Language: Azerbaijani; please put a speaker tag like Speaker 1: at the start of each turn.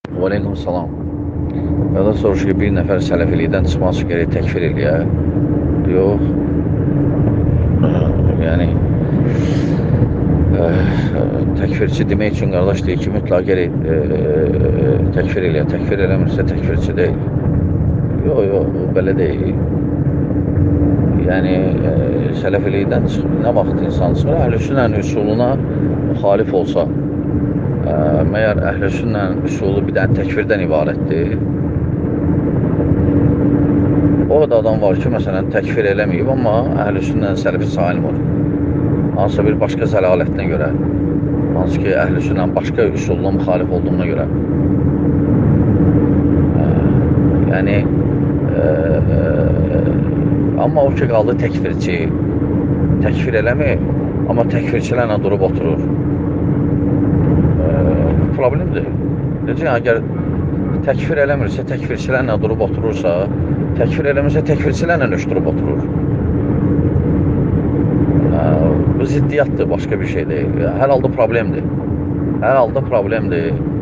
Speaker 1: Aleyküm salam. Ya da soruşur ki, bir nəfər sələfilikdən çıxması gerək təkfir eləyə. Yox. Yəni, təkfirçi demək üçün qardaş deyir ki, mütləq gerək təkfir eləyə. Təkfir eləmirsə təkfirçi deyil. Yox, yox, belə deyil. Yəni, sələfilikdən nə vaxt insan çıxır, əhl-i-sünnənin üsuluna müxalif olsa, məyər əhl-i-sünnənin üsulu bir dənə təkfirdən ibarətdir. O da adam var ki, məsələn, təkfir eləməyib, amma əhl-i-sünnənin sələfi sayılmır. Hansısa bir başqa zəlalətinə görə, hansı ki, əhl-i-sünnənin başqa üsuluna müxalif olduğuna görə. Yəni, amma o ki, qaldı təkfirçi, təkfir eləmir, amma təkfirçilərlə durub oturur. Problemdir. Necə, əgər təkfir eləmirsə, təkfirçilərlə durub oturursa, təkfir eləmirsə, təkfirçilərlə durub oturur. Bu ziddiyyatdır, başqa bir şey deyil. Hər halda problemdir. Hər halda problemdir.